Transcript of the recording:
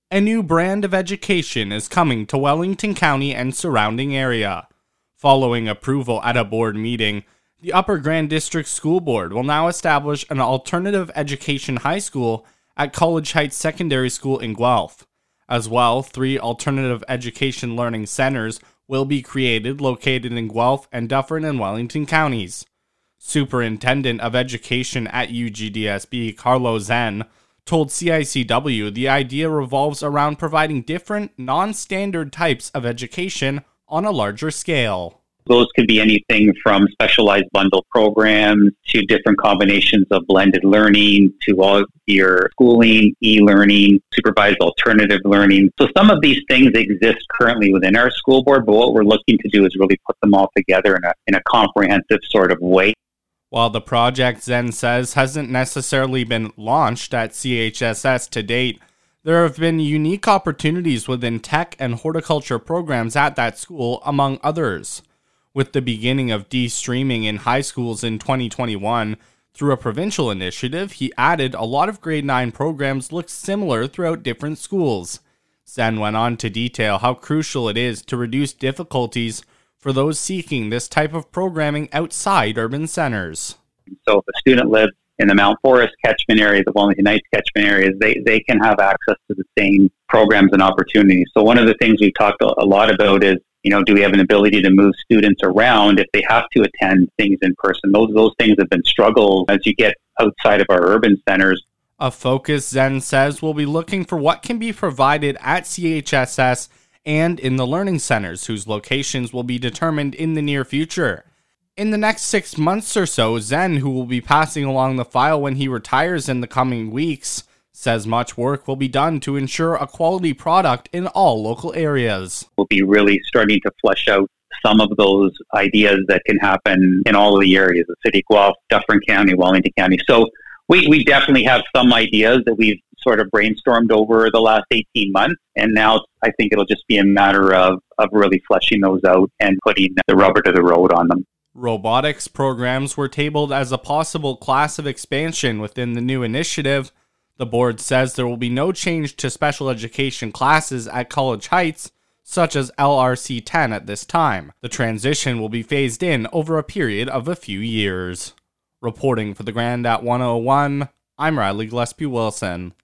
A new brand of education is coming to Wellington County and surrounding area. Following approval at a board meeting, the Upper Grand District School Board will now establish an alternative education high school at College Heights Secondary School in Guelph. As well, 3 alternative education learning centers will be created located in Guelph and Dufferin and Wellington counties. Superintendent of Education at UGDSB, Carlo Zen, told CICW the idea revolves around providing different, non-standard types of education on a larger scale. Those could be anything from specialized bundle programs to different combinations of blended learning to all your schooling, e-learning, supervised alternative learning. So some of these things exist currently within our school board, but what we're looking to do is really put them all together in a comprehensive sort of way. While the project, Zen says, hasn't necessarily been launched at CHSS to date, there have been unique opportunities within tech and horticulture programs at that school, among others. With the beginning of de-streaming in high schools in 2021, through a provincial initiative, he added a lot of grade 9 programs look similar throughout different schools. Zen went on to detail how crucial it is to reduce difficulties for those seeking this type of programming outside urban centers. So if a student lives in the Mount Forest catchment area, the Wellington Heights catchment areas, they can have access to the same programs and opportunities. So one of the things we talked a lot about is, do we have an ability to move students around if they have to attend things in person? Those things have been struggles as you get outside of our urban centers. A focus, Zen says, will be looking for what can be provided at CHSS and in the learning centers, whose locations will be determined in the near future. In the next 6 months or so, Zen, who will be passing along the file when he retires in the coming weeks, says much work will be done to ensure a quality product in all local areas. We'll be really starting to flesh out some of those ideas that can happen in all of the areas, the City of Guelph, Dufferin County, Wellington County. So we definitely have some ideas that we've sort of brainstormed over the last 18 months. And now I think it'll just be a matter of really fleshing those out and putting the rubber to the road on them. Robotics programs were tabled as a possible class of expansion within the new initiative. The board says there will be no change to special education classes at College Heights, such as LRC 10 at this time. The transition will be phased in over a period of a few years. Reporting for the Grand at 101, I'm Riley Gillespie Wilson.